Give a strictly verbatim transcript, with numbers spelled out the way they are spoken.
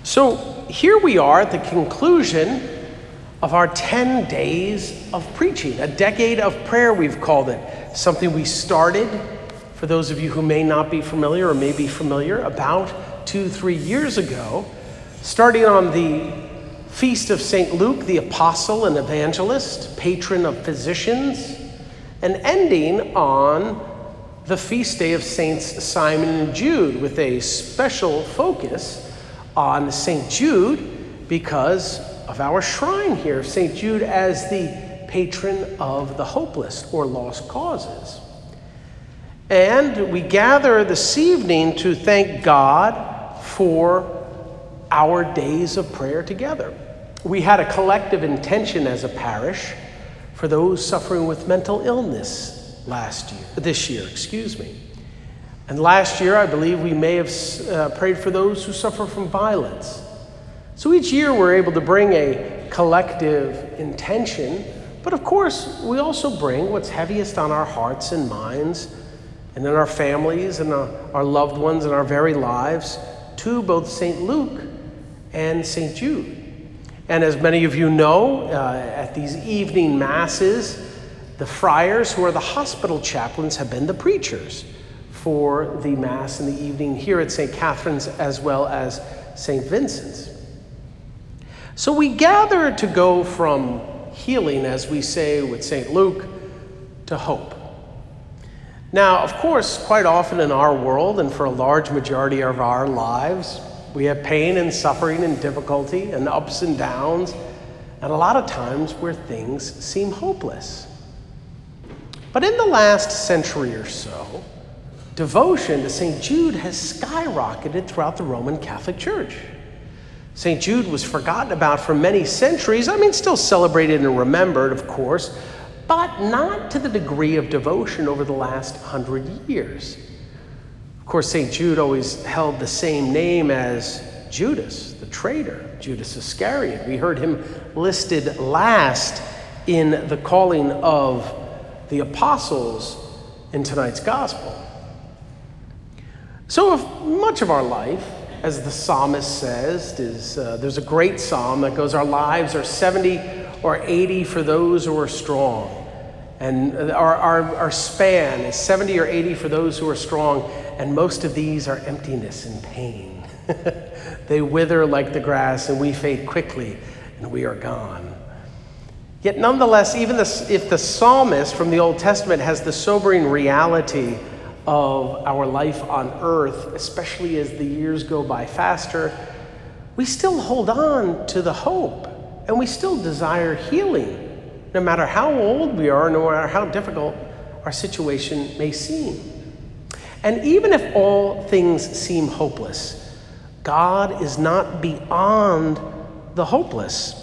So here we are at the conclusion of our ten days of preaching, a decade of prayer we've called it, something we started, for those of you who may not be familiar or may be familiar, about two, three years ago, starting on the feast of Saint Luke, the apostle and evangelist, patron of physicians, and ending on the feast day of Saints Simon and Jude with a special focus on Saint Jude because of our shrine here, Saint Jude as the patron of the hopeless or lost causes. And we gather this evening to thank God for our days of prayer together. We had a collective intention as a parish for those suffering with mental illness last year, this year, excuse me. And last year, I believe we may have uh, prayed for those who suffer from violence. So each year we're able to bring a collective intention, but of course we also bring what's heaviest on our hearts and minds and in our families and our, our loved ones and our very lives to both Saint Luke and Saint Jude. And as many of you know, uh, at these evening masses, the friars who are the hospital chaplains have been the preachers for the Mass in the evening here at Saint Catherine's as well as Saint Vincent's. So we gather to go from healing, as we say with Saint Luke, to hope. Now, of course, quite often in our world and for a large majority of our lives, we have pain and suffering and difficulty and ups and downs, and a lot of times where things seem hopeless. But in the last century or so, devotion to Saint Jude has skyrocketed throughout the Roman Catholic Church. Saint Jude was forgotten about for many centuries. I mean, still celebrated and remembered, of course, but not to the degree of devotion over the last hundred years. Of course, Saint Jude always held the same name as Judas, the traitor, Judas Iscariot. We heard him listed last in the calling of the apostles in tonight's gospel. So if much of our life, as the psalmist says, is uh, there's a great psalm that goes, our lives are seventy or eighty for those who are strong. And our, our, our span is seventy or eighty for those who are strong, and most of these are emptiness and pain. They wither like the grass, and we fade quickly, and we are gone. Yet nonetheless, even the, if the psalmist from the Old Testament has the sobering reality of our life on earth, especially as the years go by faster, we still hold on to the hope, and we still desire healing, no matter how old we are, no matter how difficult our situation may seem. And even if all things seem hopeless, God is not beyond the hopeless.